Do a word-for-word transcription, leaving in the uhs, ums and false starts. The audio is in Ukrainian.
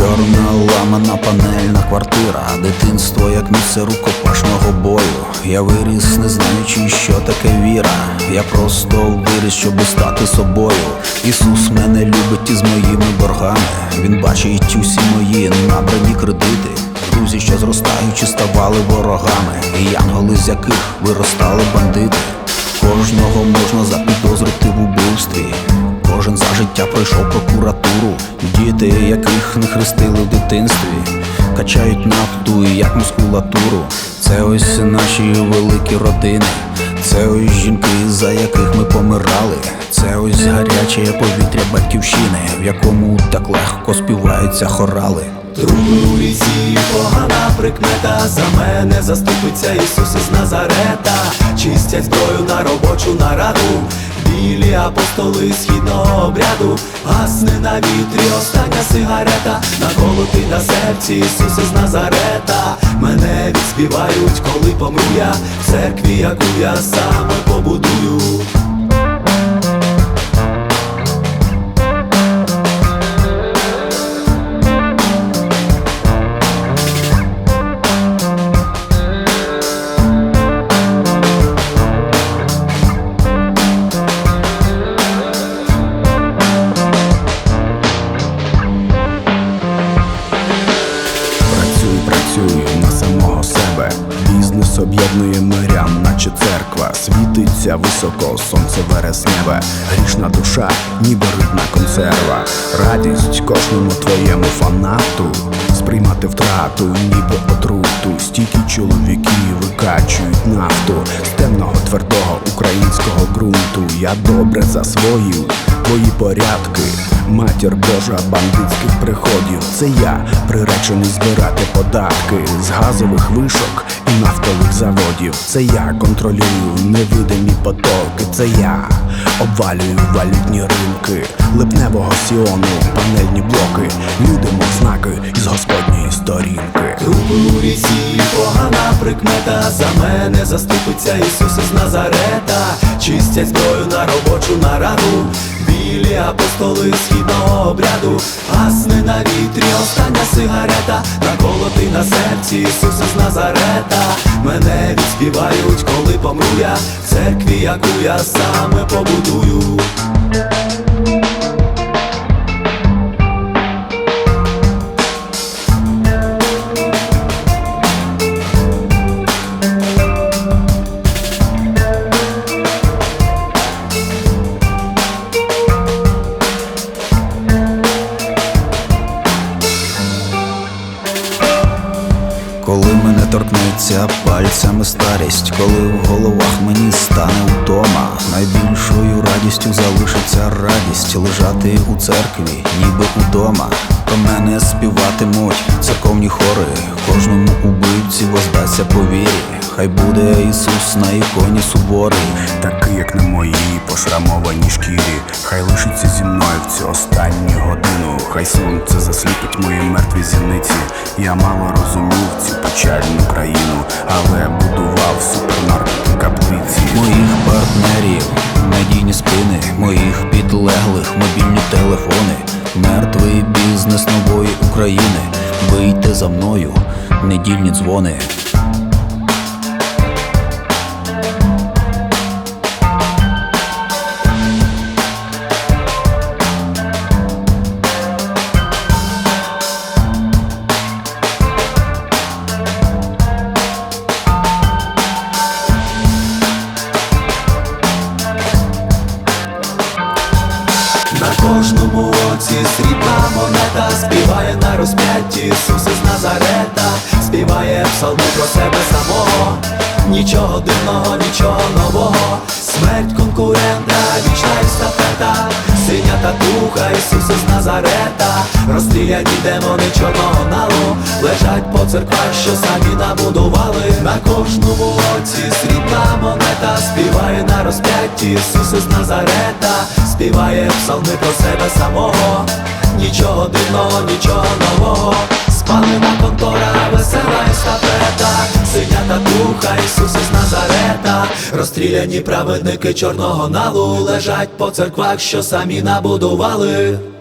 Чорна ламана панельна квартира, дитинство як місце рукопашного бою. Я виріс, не знаючи, що таке віра. Я просто виріс, щоби стати собою. Ісус мене любить із моїми боргами. Він бачить усі мої набрані кредити. Друзі, що зростаючи, ставали ворогами, і янголи, з яких виростали бандити. Кожного можна запідозрити в убивстві. Кожен за життя пройшов прокуратуру. Діти, яких не хрестили в дитинстві, качають нафту і як мускулатуру. Це ось наші великі родини. Це ось жінки, за яких ми помирали. Це ось гаряче повітря батьківщини, в якому так легко співаються хорали. Трупи у лісі, погана прикмета. За мене заступиться Ісус із Назарета. Чистять зброю на робочу нараду. Білі апостоли східного обряду. Гасне на вітрі остання сигарета. Наколоти на серці Ісус із Назарета. Мене відспівають, коли помру я, в церкві, яку я саме побудую. Працюю на самого себе. Бізнес об'єднує мирян, наче церква. Світиться високо сонце вересневе. Грішна душа, ніби рибна консерва. Радість кожному твоєму фанату. Сприймати втрату, ніби отруту. Стільки чоловіків викачують нафту з темного твердого українського ґрунту. Я добре засвоїв твої порядки. Матір Божа бандитських приходів. Це я, приречений збирати податки з газових вишок і нафтових заводів. Це я контролюю невидимі потоки. Це я обвалюю валютні ринки липневого Сіону, панельні блоки. Люди, мов знаки із Господньої сторінки. Трупи у лісі, погана прикмета. За мене заступиться Ісус із Назарета. Чистять зброю на робочу нараду. Білі апостоли східного обряду. Гасне на вітрі остання сигарета. Наколоти на серці Ісус із Назарета. Мене відспівають, коли помру я, в церкві, яку я саме побудую. Коли мене торкнеться пальцями старість, коли в головах мені стане вдома, найбільшою радістю залишиться радість лежати у церкві, ніби удома. Про мене співатимуть церковні хори, кожному убивці воздасться по вірі. Хай буде Ісус на іконі суворий, такий, як на моїй пошрамованій шкірі. Хай лишиться зі мною в цю останню годину. Хай сонце засліпить мої мертві зіниці. Я мало розумів цю печальну країну, але будував супермаркет каплиці. Моїх партнерів надійні спини, моїх підлеглих мобільні телефони. Мертвий бізнес нової України. Бийте за мною, недільні дзвони. На кожному оці срібна монета. Співає на розп'ятті Ісус із Назарета. Співає псалми про себе самого. Нічого дивного, нічого нового. Смерть конкурента, вічна естафета. Синя татуха Ісус із Назарета. Розстріляні демони чорного налу. Лежать по церквах, що самі набудували. На кожному оці срібна монета. Співає на розп'ятті Ісус із Назарета. Співає псалми про себе самого. Нічого дивного, нічого нового. Спалена контора, весела естафета. Синя татуха Ісус із Назарета. Розстріляні праведники чорного налу. Лежать по церквах, що самі набудували.